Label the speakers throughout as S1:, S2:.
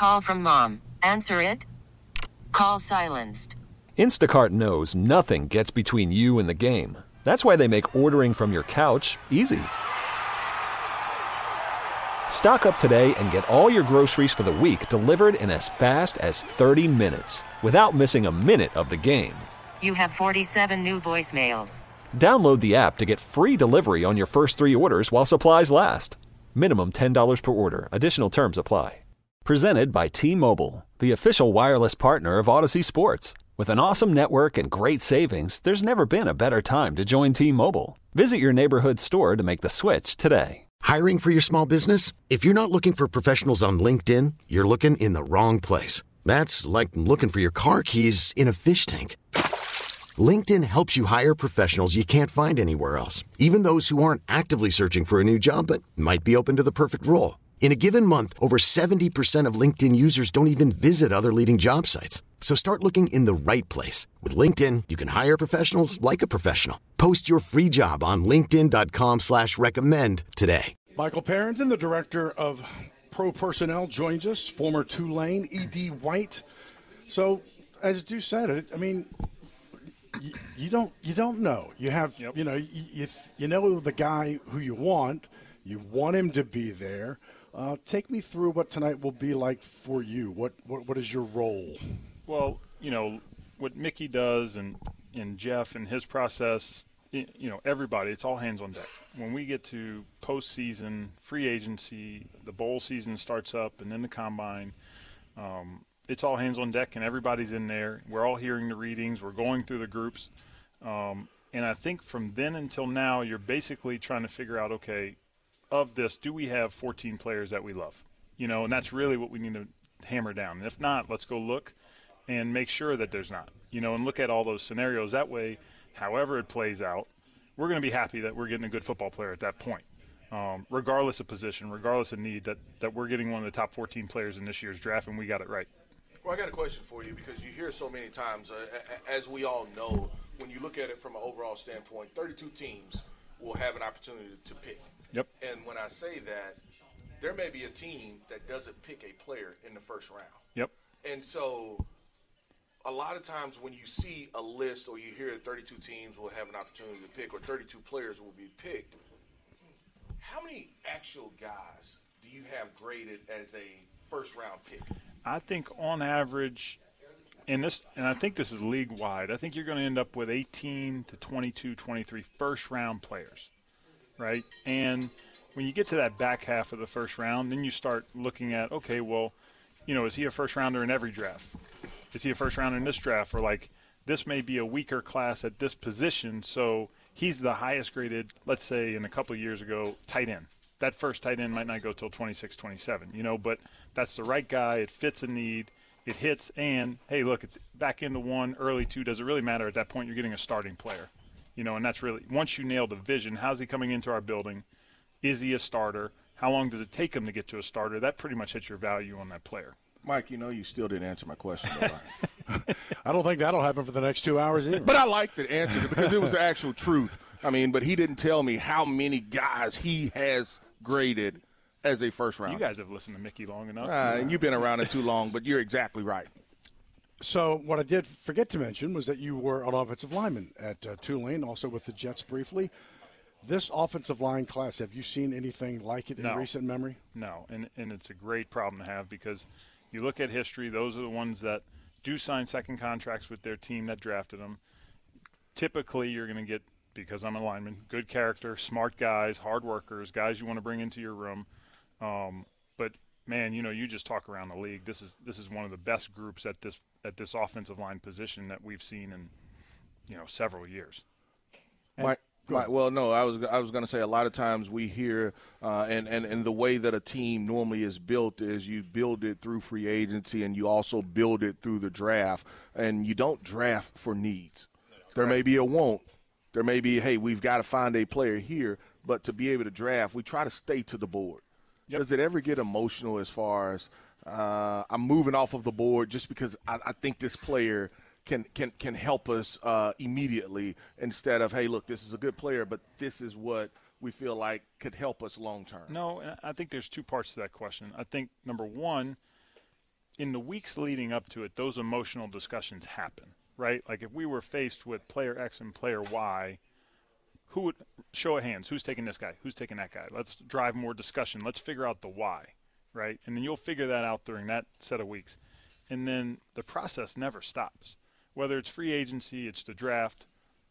S1: Call from mom. Answer it. Call silenced.
S2: Instacart knows nothing gets between you and the game. That's why they make ordering from your couch easy. Stock up today and get all your groceries for the week delivered in as fast as 30 minutes without missing a minute of the game.
S1: You have 47 new voicemails.
S2: Download the app to get free delivery on your first 3 orders while supplies last. Minimum $10 per order. Additional terms apply. Presented by T-Mobile, the official wireless partner of Odyssey Sports. With an awesome network and great savings, there's never been a better time to join T-Mobile. Visit your neighborhood store to make the switch today.
S3: Hiring for your small business? If you're not looking for professionals on LinkedIn, you're looking in the wrong place. That's like looking for your car keys in a fish tank. LinkedIn helps you hire professionals you can't find anywhere else, even those who aren't actively searching for a new job but might be open to the perfect role. In a given month, over 70% of LinkedIn users don't even visit other leading job sites. So start looking in the right place. With LinkedIn, you can hire professionals like a professional. Post your free job on linkedin.com/recommend today.
S4: Michael Parrington, the director of pro personnel, joins us. Former Tulane, E.D. White. So, as Deuce said, I mean, you don't know. You have, you know the guy who you want him to be there. Take me through what tonight will be like for you. What is your role?
S5: Well, what Mickey does and Jeff and his process, everybody, it's all hands on deck. When we get to postseason, free agency, the bowl season starts up, and then the combine, it's all hands on deck, and everybody's in there. We're all hearing the readings. We're going through the groups. And I think from then until now, you're basically trying to figure out, okay, of this, do we have 14 players that we love? And that's really what we need to hammer down. And if not, let's go look and make sure that there's not, and look at all those scenarios. That way, however it plays out, we're going to be happy that we're getting a good football player at that point, regardless of position, regardless of need, that we're getting one of the top 14 players in this year's draft, and we got it right.
S6: Well, I got a question for you because you hear so many times, as we all know, when you look at it from an overall standpoint, 32 teams will have an opportunity to pick.
S5: Yep.
S6: And when I say that, there may be a team that doesn't pick a player in the first round.
S5: Yep.
S6: And so a lot of times when you see a list or you hear 32 teams will have an opportunity to pick or 32 players will be picked, how many actual guys do you have graded as a first-round pick?
S5: I think on average, and I think this is league-wide, I think you're going to end up with 18 to 22, 23 first-round players, right? And when you get to that back half of the first round, then you start looking at, okay, well, is he a first-rounder in every draft? Is he a first-rounder in this draft? Or, this may be a weaker class at this position, so he's the highest-graded, let's say, in a couple of years ago, tight end. That first tight end might not go till 26, 27, but that's the right guy. It fits a need. It hits, and, hey, look, it's back into 1, early 2. Does it really matter? At that point, you're getting a starting player. And that's really, once you nail the vision, how's he coming into our building? Is he a starter? How long does it take him to get to a starter? That pretty much hits your value on that player.
S6: Mike, you still didn't answer my question.
S4: I don't think that'll happen for the next 2 hours either.
S6: But I liked the answer because it was the actual truth. But he didn't tell me how many guys he has graded as a first round.
S5: You guys have listened to Mickey long enough.
S6: And you've been around it too long, but you're exactly right.
S4: So what I did forget to mention was that you were an offensive lineman at Tulane, also with the Jets briefly. This offensive line class, have you seen anything like it in recent memory?
S5: No, and it's a great problem to have because you look at history, those are the ones that do sign second contracts with their team that drafted them. Typically, you're going to get, because I'm a lineman, good character, smart guys, hard workers, guys you want to bring into your room. But, man, you just talk around the league. This is one of the best groups at this offensive line position that we've seen in, several years.
S6: Well, no, I was going to say a lot of times we hear, and the way that a team normally is built is you build it through free agency and you also build it through the draft, and you don't draft for needs. There may be a want. There may be, hey, we've got to find a player here, but to be able to draft, we try to stay to the board. Yep. Does it ever get emotional as far as I'm moving off of the board just because I think this player can help us immediately instead of, hey, look, this is a good player, but this is what we feel like could help us long term?
S5: No, I think there's two parts to that question. I think, number one, in the weeks leading up to it, those emotional discussions happen, right? Like if we were faced with player X and player Y, who would show of hands? Who's taking this guy? Who's taking that guy? Let's drive more discussion. Let's figure out the why, right? And then you'll figure that out during that set of weeks. And then the process never stops. Whether it's free agency, it's the draft,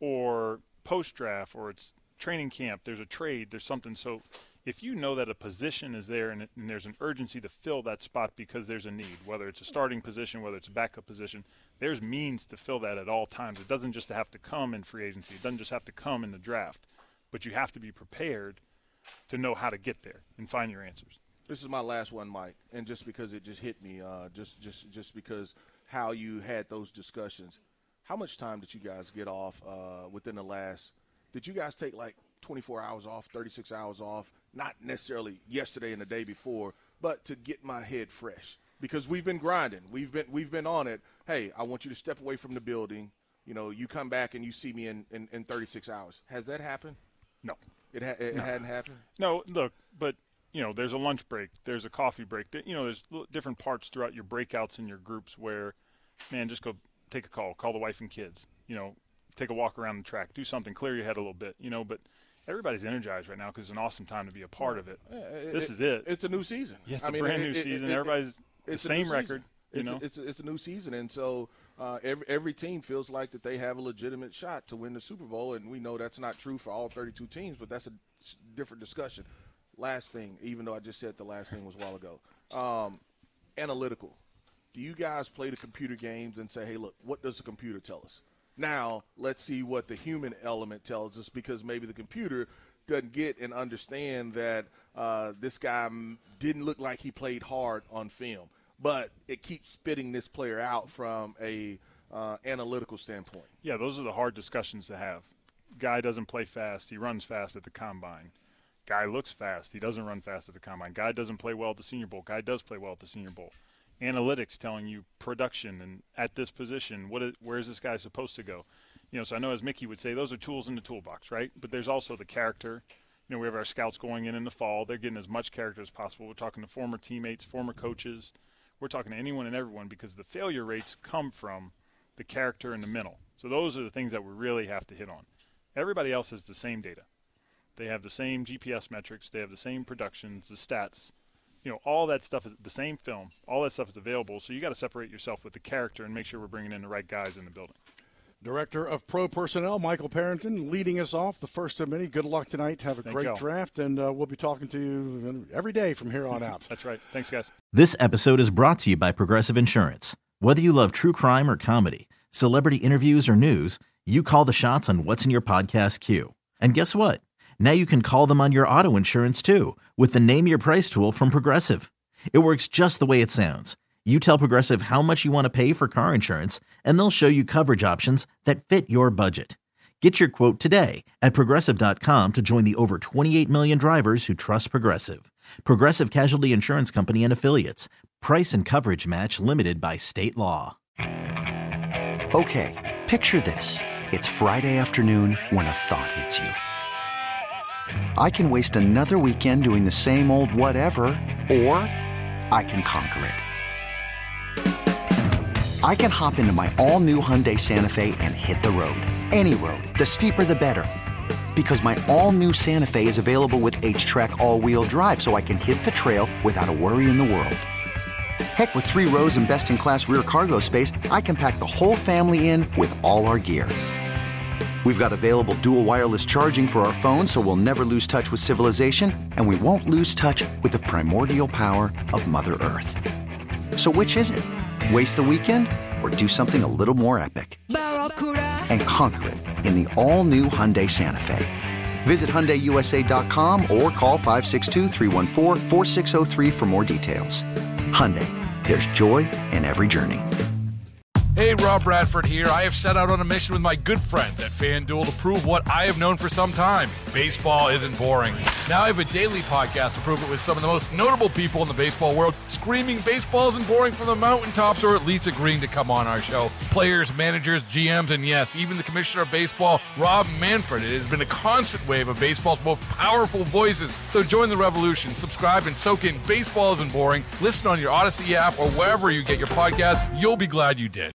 S5: or post-draft, or it's training camp, there's a trade, there's something. So if you know that a position is there and there's an urgency to fill that spot because there's a need, whether it's a starting position, whether it's a backup position, there's means to fill that at all times. It doesn't just have to come in free agency. It doesn't just have to come in the draft. But you have to be prepared to know how to get there and find your answers.
S6: This is my last one, Mike, and just because it just hit me, just because how you had those discussions, how much time did you guys get off within the last – did you guys take like 24 hours off, 36 hours off, not necessarily yesterday and the day before, but to get my head fresh? Because we've been grinding. We've been on it. Hey, I want you to step away from the building. You know, you come back and you see me in 36 hours. Has that happened?
S5: No.
S6: It hadn't happened?
S5: No, look, but – you know, there's a lunch break, there's a coffee break. You know, there's different parts throughout your breakouts in your groups where, man, just go take a call the wife and kids, you know, take a walk around the track, do something, clear your head a little bit, you know. But everybody's energized right now because it's an awesome time to be a part of it. This is it.
S6: It's a new season.
S5: Yeah, it's a brand new season. Everybody's the same record. You know?
S6: It's a new season, and so every team feels like that they have a legitimate shot to win the Super Bowl, and we know that's not true for all 32 teams, but that's a different discussion. Last thing, even though I just said the last thing was a while ago, analytical. Do you guys play the computer games and say, hey, look, what does the computer tell us? Now let's see what the human element tells us, because maybe the computer doesn't get and understand that this guy didn't look like he played hard on film, but it keeps spitting this player out from a analytical standpoint.
S5: Yeah, those are the hard discussions to have. Guy doesn't play fast. He runs fast at the combine. Guy looks fast. He doesn't run fast at the combine. Guy doesn't play well at the Senior Bowl. Guy does play well at the Senior Bowl. Analytics telling you production and at this position, where is this guy supposed to go? You know, so I know as Mickey would say, those are tools in the toolbox, right? But there's also the character. You know, we have our scouts going in the fall. They're getting as much character as possible. We're talking to former teammates, former coaches. We're talking to anyone and everyone, because the failure rates come from the character and the mental. So those are the things that we really have to hit on. Everybody else has the same data. They have the same GPS metrics. They have the same productions, the stats. You know, all that stuff is the same film. All that stuff is available. So you got to separate yourself with the character and make sure we're bringing in the right guys in the building.
S4: Director of Pro Personnel, Michael Parrington, leading us off, the first of many. Good luck tonight. Have a great draft, and we'll be talking to you every day from here on out.
S5: That's right. Thanks, guys.
S7: This episode is brought to you by Progressive Insurance. Whether you love true crime or comedy, celebrity interviews or news, you call the shots on what's in your podcast queue. And guess what? Now you can call them on your auto insurance, too, with the Name Your Price tool from Progressive. It works just the way it sounds. You tell Progressive how much you want to pay for car insurance, and they'll show you coverage options that fit your budget. Get your quote today at Progressive.com to join the over 28 million drivers who trust Progressive. Progressive Casualty Insurance Company and Affiliates. Price and coverage match limited by state law.
S8: Okay, picture this. It's Friday afternoon when a thought hits you. I can waste another weekend doing the same old whatever, or I can conquer it. I can hop into my all-new Hyundai Santa Fe and hit the road. Any road. The steeper, the better. Because my all-new Santa Fe is available with H-Track all-wheel drive, so I can hit the trail without a worry in the world. Heck, with 3 rows and best-in-class rear cargo space, I can pack the whole family in with all our gear. We've got available dual wireless charging for our phones, so we'll never lose touch with civilization, and we won't lose touch with the primordial power of Mother Earth. So which is it? Waste the weekend or do something a little more epic? And conquer it in the all-new Hyundai Santa Fe. Visit HyundaiUSA.com or call 562-314-4603 for more details. Hyundai, there's joy in every journey.
S9: Hey, Rob Bradford here. I have set out on a mission with my good friends at FanDuel to prove what I have known for some time. Baseball isn't boring. Now I have a daily podcast to prove it with some of the most notable people in the baseball world, screaming baseball isn't boring from the mountaintops, or at least agreeing to come on our show. Players, managers, GMs, and yes, even the commissioner of baseball, Rob Manfred. It has been a constant wave of baseball's most powerful voices. So join the revolution. Subscribe and soak in Baseball Isn't Boring. Listen on your Odyssey app or wherever you get your podcasts. You'll be glad you did.